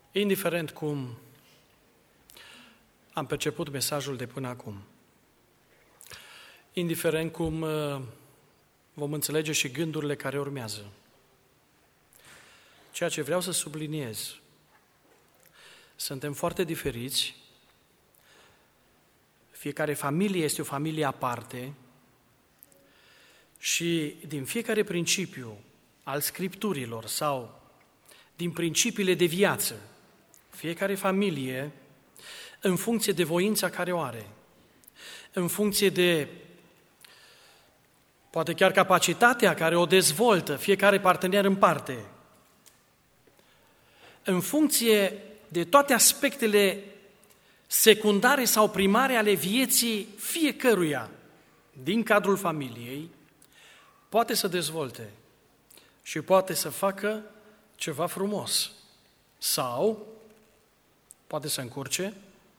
Indiferent cum am perceput mesajul de până acum, indiferent cum vom înțelege și gândurile care urmează, ceea ce vreau să subliniez, suntem foarte diferiți, fiecare familie este o familie aparte și din fiecare principiu al Scripturilor sau din principiile de viață, fiecare familie, în funcție de voința care o are, în funcție de, poate chiar capacitatea care o dezvoltă fiecare partener în parte, în funcție de toate aspectele secundare sau primare ale vieții fiecăruia din cadrul familiei, poate să dezvolte și poate să facă ceva frumos sau poate să încurce,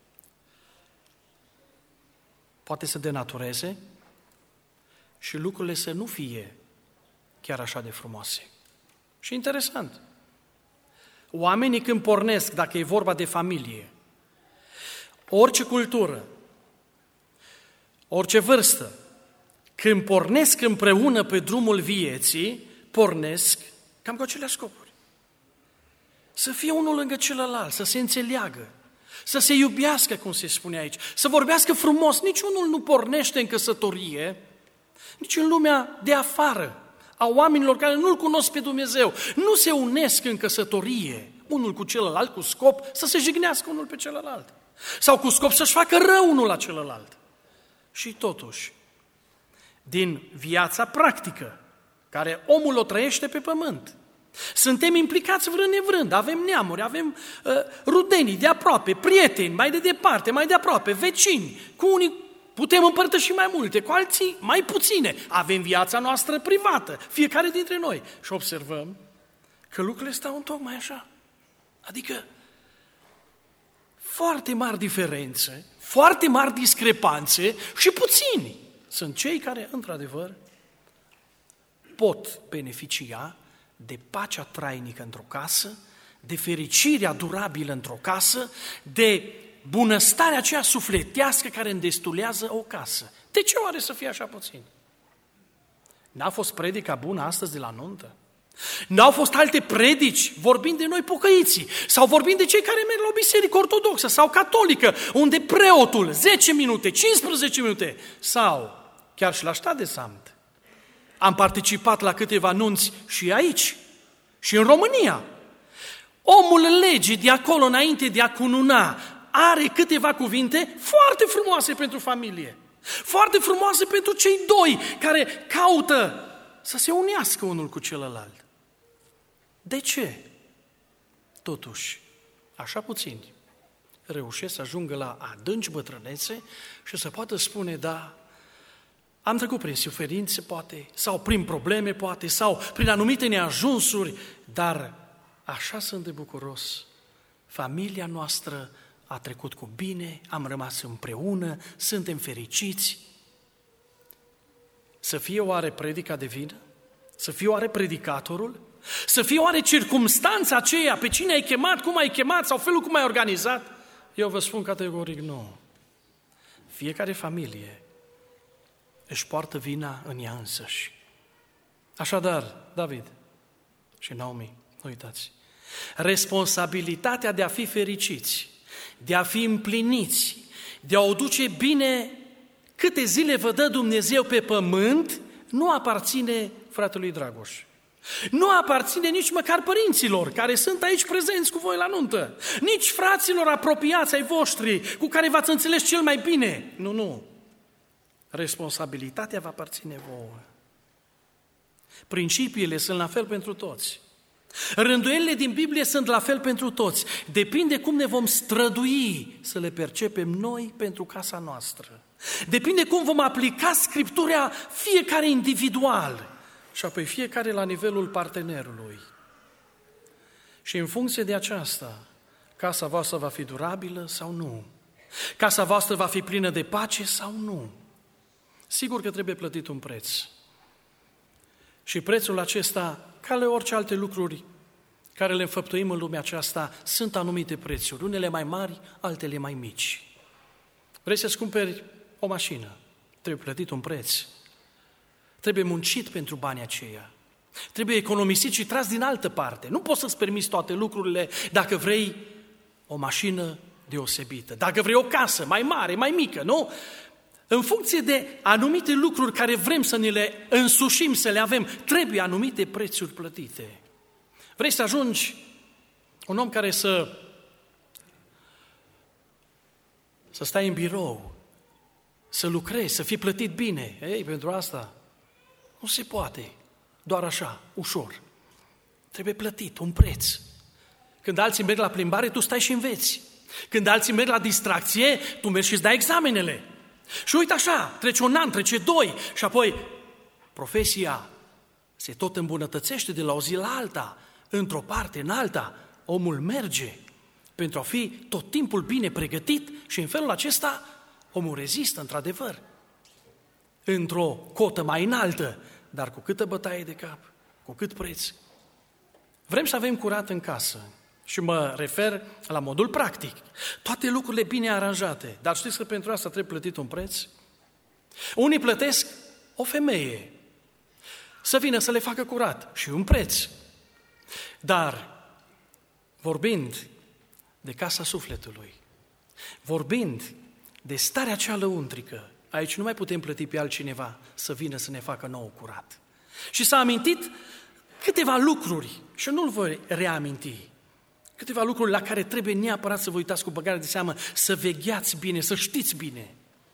poate să denatureze și lucrurile să nu fie chiar așa de frumoase. Și interesant, oamenii când pornesc, dacă e vorba de familie, orice cultură, orice vârstă, când pornesc împreună pe drumul vieții, pornesc cam cu aceleași scopuri. Să fie unul lângă celălalt, să se înțeleagă, să se iubească, cum se spune aici, să vorbească frumos. Niciunul nu pornește în căsătorie, nici în lumea de afară, a oamenilor care nu-L cunosc pe Dumnezeu. Nu se unesc în căsătorie, unul cu celălalt, cu scop să se jignească unul pe celălalt. Sau cu scop să-și facă rău unul la celălalt. Și totuși, din viața practică, care omul o trăiește pe pământ, suntem implicați vrând nevrând, avem neamuri, avem rudenii de aproape, prieteni, mai de departe, mai de aproape, vecini, cu unii putem împărtăși mai multe, cu alții mai puține. Avem viața noastră privată, fiecare dintre noi. Și observăm că lucrurile stau întocmai așa. Adică foarte mari diferențe, foarte mari discrepanțe și puțini sunt cei care, într-adevăr, pot beneficia de pacea trainică într-o casă, de fericirea durabilă într-o casă, de bunăstarea aceea sufletească care îndestulează o casă. De ce oare să fie așa puțin? N-a fost predica bună astăzi de la nuntă? N-au fost alte predici vorbind de noi pocăiții sau vorbind de cei care merg la o biserică ortodoxă sau catolică, unde preotul 10 minute, 15 minute sau chiar și la Stadtsamt. Am participat la câteva nunți și aici, și în România. Omul legii de acolo înainte de a cununa are câteva cuvinte foarte frumoase pentru familie, foarte frumoase pentru cei doi care caută să se unească unul cu celălalt. De ce? Totuși, așa puțini reușesc să ajungă la adânci bătrânețe și să poată spune, da, am trecut prin suferințe, poate, sau prin probleme, poate, sau prin anumite neajunsuri, dar așa sunt de bucuros. Familia noastră a trecut cu bine, am rămas împreună, suntem fericiți. Să fie oare predica de vină? Să fie oare predicatorul? Să fie oare circumstanța aceea, pe cine ai chemat, cum ai chemat sau felul cum ai organizat? Eu vă spun categoric nu. Fiecare familie își poartă vina în ea însăși. Așadar, David și Naomi, nu uitați, responsabilitatea de a fi fericiți, de a fi împliniți, de a o duce bine câte zile vă dă Dumnezeu pe pământ, nu aparține fratelui Dragoș. Nu aparține nici măcar părinților care sunt aici prezenți cu voi la nuntă, nici fraților apropiați ai voștri cu care v-ați înțeles cel mai bine. Nu. Responsabilitatea va aparține vouă. Principiile sunt la fel pentru toți. Rânduielile din Biblie sunt la fel pentru toți. Depinde cum ne vom strădui să le percepem noi pentru casa noastră. Depinde cum vom aplica Scriptura fiecare individual și apoi fiecare la nivelul partenerului. Și în funcție de aceasta, casa voastră va fi durabilă sau nu? Casa voastră va fi plină de pace sau nu? Sigur că trebuie plătit un preț. Și prețul acesta, ca le orice alte lucruri care le înfăptuim în lumea aceasta, sunt anumite prețuri, unele mai mari, altele mai mici. Vrei să-ți cumperi o mașină? Trebuie plătit un preț. Trebuie muncit pentru banii aceia. Trebuie economisit și tras din altă parte. Nu poți să-ți permiți toate lucrurile dacă vrei o mașină deosebită, dacă vrei o casă mai mare, mai mică, nu? În funcție de anumite lucruri care vrem să ne le însușim, să le avem, trebuie anumite prețuri plătite. Vrei să ajungi un om care să stai în birou, să lucrezi, să fii plătit bine. Ei, pentru asta nu se poate, doar așa, ușor. Trebuie plătit, un preț. Când alții merg la plimbare, tu stai și înveți. Când alții merg la distracție, tu mergi și îți dai examenele. Și uite așa, trece un an, trece 2 și apoi profesia se tot îmbunătățește de la o zi la alta, într-o parte, în alta. Omul merge pentru a fi tot timpul bine pregătit și în felul acesta omul rezistă, într-adevăr, într-o cotă mai înaltă, dar cu câtă bătaie de cap, cu cât preț. Vrem să avem curat în casă și mă refer la modul practic. Toate lucrurile bine aranjate, dar știți că pentru asta trebuie plătit un preț? Unii plătesc o femeie să vină să le facă curat și un preț. Dar vorbind de casa sufletului, vorbind de starea cea lăuntrică, aici nu mai putem plăti pe altcineva să vină să ne facă nou curat. Și s-a amintit câteva lucruri, și nu-l voi reaminti, câteva lucruri la care trebuie neapărat să vă uitați cu băgare de seamă, să vegheați bine, să știți bine.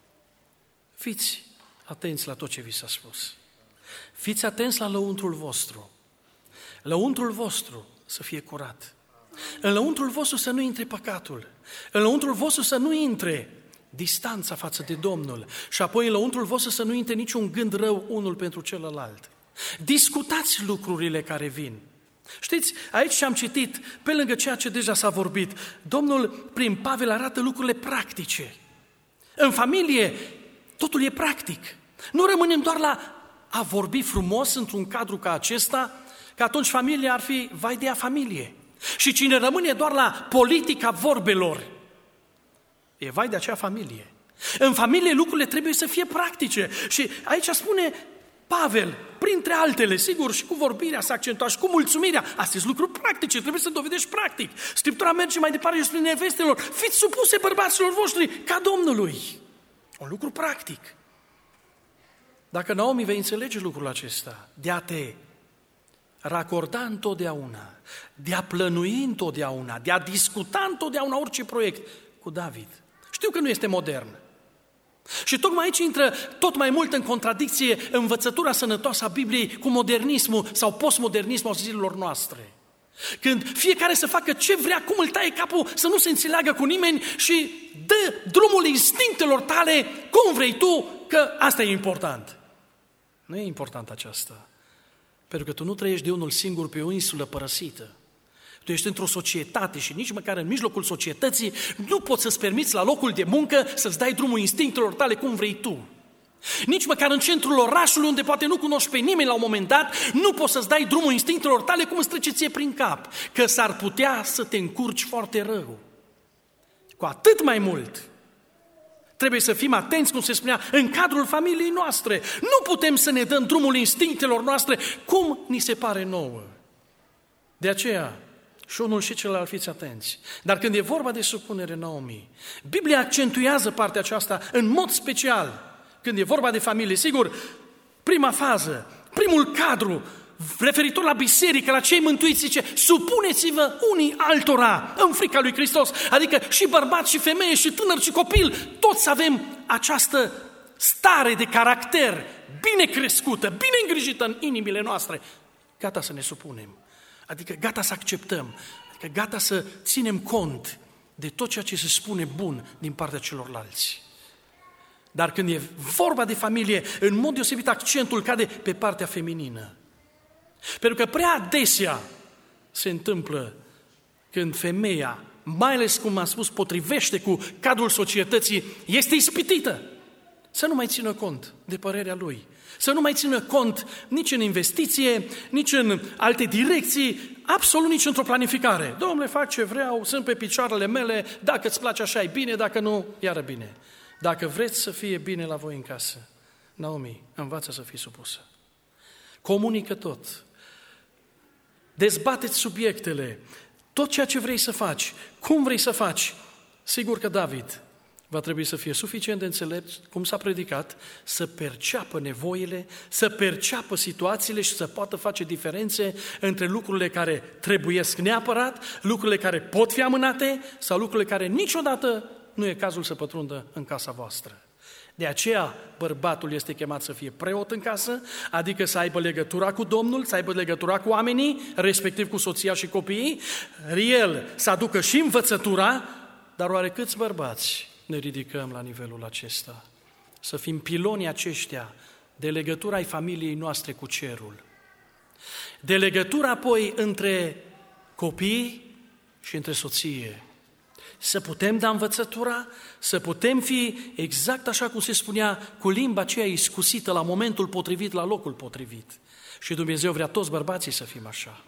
Fiți atenți la tot ce vi s-a spus. Fiți atenți la lăuntrul vostru. Lăuntrul vostru să fie curat. În lăuntrul vostru să nu intre păcatul. În lăuntrul vostru să nu intre distanța față de Domnul. Și apoi în lăuntrul vostru să nu intre niciun gând rău unul pentru celălalt. Discutați lucrurile care vin. Știți, aici ce am citit, pe lângă ceea ce deja s-a vorbit, Domnul prin Pavel arată lucrurile practice. În familie, totul e practic. Nu rămânem doar la a vorbi frumos într-un cadru ca acesta, că atunci familia ar fi vai de a familie. Și cine rămâne doar la politica vorbelor, e vai de acea familie. În familie lucrurile trebuie să fie practice. Și aici spune Pavel, printre altele, sigur, și cu vorbirea s-a accentuat și cu mulțumirea. Astea sunt lucruri practice, trebuie să dovedești practic. Scriptura merge mai departe și spune nevestelor, fiți supuse bărbaților voștri ca Domnului. Un lucru practic. Dacă Naomi vei înțelege lucrul acesta, de a te racorda întotdeauna, de a plănui întotdeauna, de a discuta întotdeauna orice proiect cu David. Știu că nu este modern. Și tocmai aici intră tot mai mult în contradicție învățătura sănătoasă a Bibliei cu modernismul sau postmodernismul zilelor noastre. Când fiecare să facă ce vrea, cum îl taie capul, să nu se înțeleagă cu nimeni și dă drumul instinctelor tale cum vrei tu, că asta e important. Nu e important aceasta. Pentru că tu nu trăiești de unul singur pe o insulă părăsită. Tu ești într-o societate și nici măcar în mijlocul societății nu poți să-ți permiți la locul de muncă să-ți dai drumul instinctelor tale cum vrei tu. Nici măcar în centrul orașului, unde poate nu cunoști pe nimeni la un moment dat, nu poți să-ți dai drumul instinctelor tale cum îți trece ție prin cap, că s-ar putea să te încurci foarte rău. Cu atât mai mult trebuie să fim atenți, cum se spunea, în cadrul familiei noastre. Nu putem să ne dăm drumul instinctelor noastre cum ni se pare nouă. De aceea, și unul și celălalt fiți atenți. Dar când e vorba de supunere, Naomi, Biblia accentuează partea aceasta în mod special. Când e vorba de familie, sigur, prima fază, primul cadru, referitor la biserică, la cei mântuiți, zice, supuneți-vă unii altora în frica lui Hristos. Adică și bărbați, și femeie, și tânăr, și copil, toți avem această stare de caracter bine crescută, bine îngrijită în inimile noastre. Gata să ne supunem. Adică gata să acceptăm, adică gata să ținem cont de tot ceea ce se spune bun din partea celorlalți. Dar când e vorba de familie, în mod deosebit accentul cade pe partea feminină. Pentru că prea adesea se întâmplă când femeia, mai ales cum am spus, potrivește cu cadrul societății, este ispitită să nu mai țină cont de părerea lui. Să nu mai țină cont nici în investiție, nici în alte direcții absolut nici într-o planificare. Domnule, fac ce vreau, sunt pe picioarele mele, dacă îți place așa e bine, dacă nu, iară bine. Dacă vreți să fie bine la voi în casă, Naomi, învață să fii supusă. Comunică tot. Dezbateți subiectele, tot ceea ce vrei să faci, cum vrei să faci. Sigur că David va trebui să fie suficient de înțelept, cum s-a predicat, să perceapă nevoile, să perceapă situațiile și să poată face diferențe între lucrurile care trebuiesc neapărat, lucrurile care pot fi amânate sau lucrurile care niciodată nu e cazul să pătrundă în casa voastră. De aceea, bărbatul este chemat să fie preot în casă, adică să aibă legătura cu Domnul, să aibă legătura cu oamenii, respectiv cu soția și copiii, el să aducă și învățătura, dar oare câți bărbați ne ridicăm la nivelul acesta? Să fim pilonii aceștia de legătura ai familiei noastre cu cerul, de legătura apoi între copii și între soție, să putem da învățătura, să putem fi exact așa cum se spunea, cu limba aceea iscusită la momentul potrivit, la locul potrivit. Și Dumnezeu vrea toți bărbații să fim așa.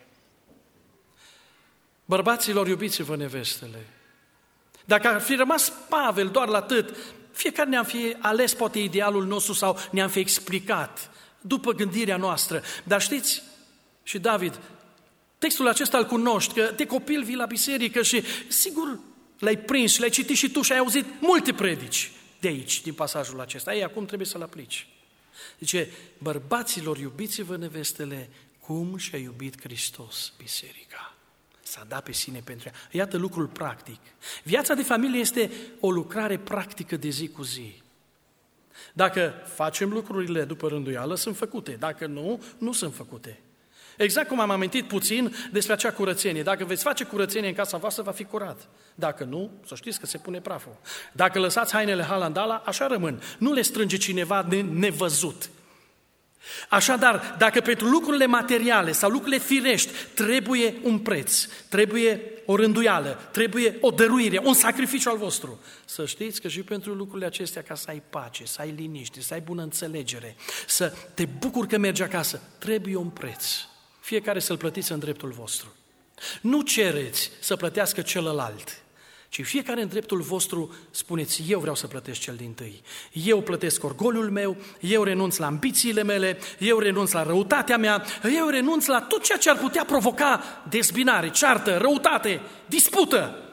Bărbaților, iubiți-vă nevestele. Dacă ar fi rămas Pavel doar la atât, fiecare ne-am fi ales poate idealul nostru sau ne-am fi explicat după gândirea noastră. Dar știți, și David, textul acesta îl cunoști, că de copil vii la biserică și sigur l-ai prins și l-ai citit și tu și ai auzit multe predici de aici, din pasajul acesta. Ei, acum trebuie să-l aplici. Zice, bărbaților, iubiți-vă nevestele cum și-a iubit Hristos biserica. S-a dat pe sine pentru ea. Iată lucrul practic. Viața de familie este o lucrare practică de zi cu zi. Dacă facem lucrurile după rânduială, sunt făcute. Dacă nu, nu sunt făcute. Exact cum am amintit puțin despre acea curățenie. Dacă veți face curățenie în casa voastră, va fi curat. Dacă nu, să știți că se pune praful. Dacă lăsați hainele halandala, așa rămân. Nu le strânge cineva nevăzut. Așadar, dacă pentru lucrurile materiale sau lucrurile firești trebuie un preț, trebuie o rânduială, trebuie o dăruire, un sacrificiu al vostru, să știți că și pentru lucrurile acestea, ca să ai pace, să ai liniște, să ai bună înțelegere, să te bucuri că mergi acasă, trebuie un preț. Fiecare să-l plătiți în dreptul vostru. Nu cereți să plătească celălalt, ci fiecare în dreptul vostru spuneți, eu vreau să plătesc cel dintâi. Eu plătesc orgoliul meu, eu renunț la ambițiile mele, eu renunț la răutatea mea, eu renunț la tot ceea ce ar putea provoca dezbinare, ceartă, răutate, dispută,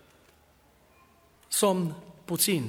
somn puțin,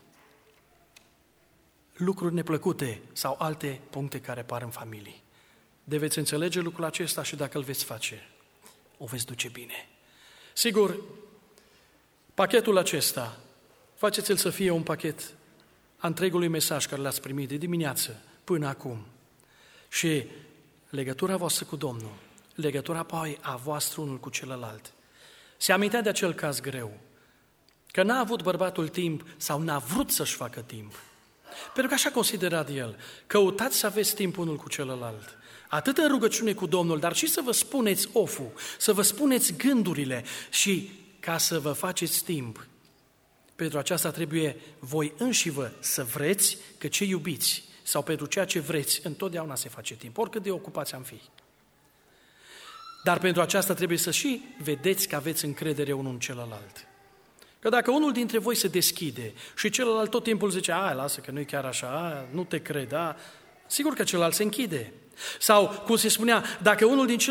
lucruri neplăcute sau alte puncte care apar în familie. De veți înțelege lucrul acesta și dacă îl veți face, o veți duce bine. Sigur, pachetul acesta, faceți-l să fie un pachet a întregului mesaj care l-ați primit de dimineață până acum. Și legătura voastră cu Domnul, legătura apoi a voastră unul cu celălalt. Se amintea de acel caz greu, că n-a avut bărbatul timp sau n-a vrut să-și facă timp. Pentru că așa considerat el, căutați să aveți timp unul cu celălalt. Atât în rugăciune cu Domnul, dar și să vă spuneți oful, să vă spuneți gândurile și ca să vă faceți timp. Pentru aceasta trebuie voi înșivă să vreți, că ce iubiți sau pentru ceea ce vreți, întotdeauna se face timp, oricât de ocupați am fi. Dar pentru aceasta trebuie să și vedeți că aveți încredere unul în celălalt. Că dacă unul dintre voi se deschide și celălalt tot timpul zice, lasă că nu-i chiar așa, nu te cred, sigur că celălalt se închide. Sau, cum se spunea, dacă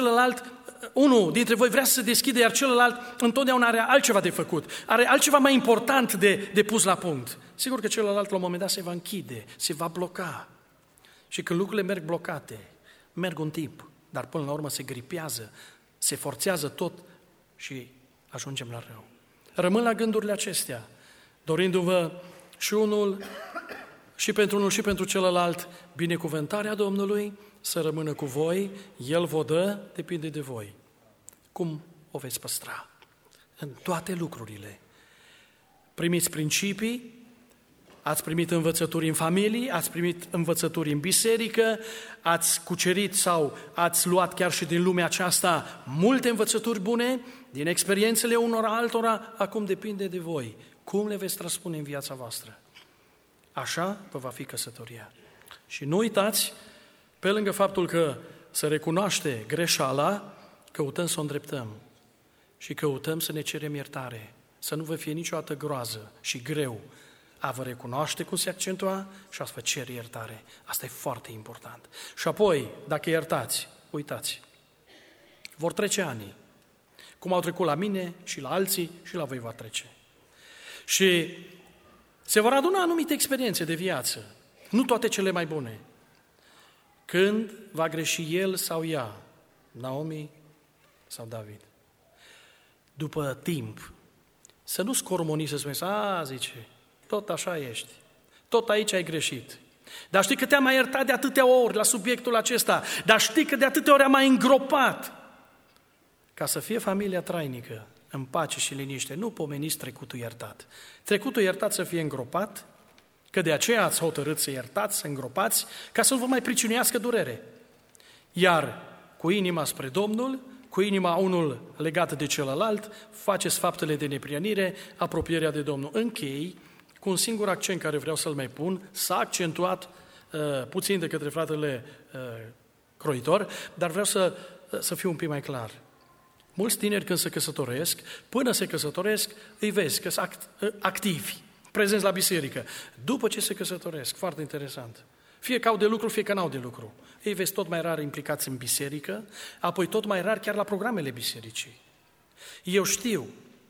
unul dintre voi vrea să se deschide, iar celălalt întotdeauna are altceva de făcut, are altceva mai important de pus la punct. Sigur că celălalt la un moment dat se va închide, se va bloca. Și când lucrurile merg blocate, merg un timp, dar până la urmă se gripează, se forțează tot și ajungem la rău. Rămân la gândurile acestea, dorindu-vă și unul, și pentru unul și pentru celălalt, binecuvântarea Domnului să rămână cu voi, El vă dă, depinde de voi. Cum o veți păstra? În toate lucrurile. Primiți principii, ați primit învățături în familie, ați primit învățături în biserică, ați cucerit sau ați luat chiar și din lumea aceasta multe învățături bune, din experiențele unor altora, acum depinde de voi. Cum le veți transpune în viața voastră? Așa vă va fi căsătoria. Și nu uitați, pe lângă faptul că se recunoaște greșeala, căutăm să o îndreptăm și căutăm să ne cerem iertare, să nu vă fie niciodată groază și greu a vă recunoaște cum se accentua și a vă cere iertare. Asta e foarte important. Și apoi, dacă iertați, uitați, vor trece ani, cum au trecut la mine și la alții și la voi va trece. Și se vor aduna anumite experiențe de viață, nu toate cele mai bune. Când va greși el sau ea, Naomi sau David. După timp, să nu scormoni să spuneți, zice, tot așa ești, tot aici ai greșit. Dar știi că te-am mai iertat de atâtea ori la subiectul acesta, dar știi că de atâtea ori am mai îngropat. Ca să fie familia trainică, în pace și liniște, nu pomeniți trecutul iertat. Trecutul iertat să fie îngropat, că de aceea ați hotărât să iertați, să îngropați, ca să nu vă mai pricinuiască durere. Iar cu inima spre Domnul, cu inima unul legat de celălalt, faceți faptele de neprianire, apropierea de Domnul. Închei cu un singur accent care vreau să-l mai pun, s-a accentuat puțin de către fratele croitor, dar vreau să fiu un pic mai clar. Mulți tineri când se căsătoresc, până se căsătoresc, îi vezi că sunt activi, prezenți la biserică. După ce se căsătoresc, foarte interesant, fie că au de lucru, fie că n-au de lucru, îi vezi tot mai rar implicați în biserică, apoi tot mai rar chiar la programele bisericii. Eu știu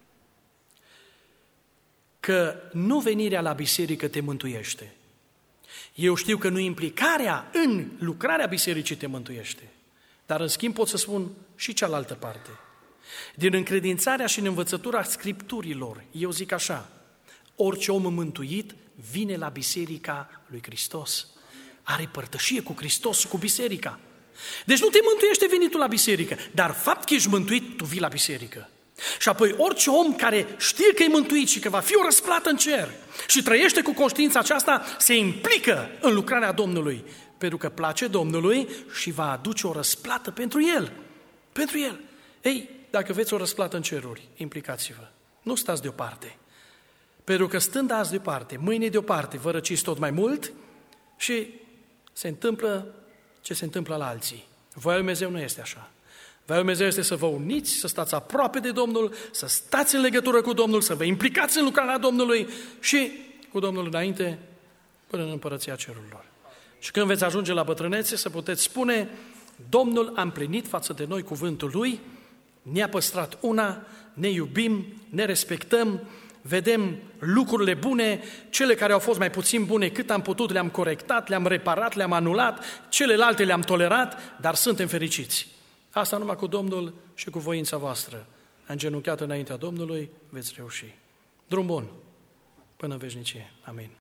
că nu venirea la biserică te mântuiește. Eu știu că nu implicarea în lucrarea bisericii te mântuiește. Dar în schimb pot să spun și cealaltă parte. Din încredințarea și în învățătura Scripturilor, eu zic așa, orice om mântuit vine la biserica lui Hristos. Are părtășie cu Hristos și cu biserica. Deci nu te mântuiește venitul la biserică, dar fapt că ești mântuit, tu vii la biserică. Și apoi orice om care știe că e mântuit și că va fi o răsplată în cer și trăiește cu conștiința aceasta, se implică în lucrarea Domnului, pentru că place Domnului și va aduce o răsplată pentru El. Pentru El. Ei, dacă veți o răsplată în ceruri, implicați-vă. Nu stați deoparte. Pentru că stând azi deoparte, mâine deoparte, vă răciți tot mai mult și se întâmplă ce se întâmplă la alții. Voia lui Dumnezeu nu este așa. Voia lui Dumnezeu este să vă uniți, să stați aproape de Domnul, să stați în legătură cu Domnul, să vă implicați în lucrarea Domnului și cu Domnul înainte până în împărăția cerurilor. Și când veți ajunge la bătrânețe, să puteți spune, Domnul a împlinit față de noi cuvântul Lui, ne-a păstrat una, ne iubim, ne respectăm, vedem lucrurile bune, cele care au fost mai puțin bune, cât am putut le-am corectat, le-am reparat, le-am anulat, celelalte le-am tolerat, dar suntem fericiți. Asta numai cu Domnul și cu voința voastră. Îngenunchiat înaintea Domnului, veți reuși. Drum bun până în veșnicie. Amin.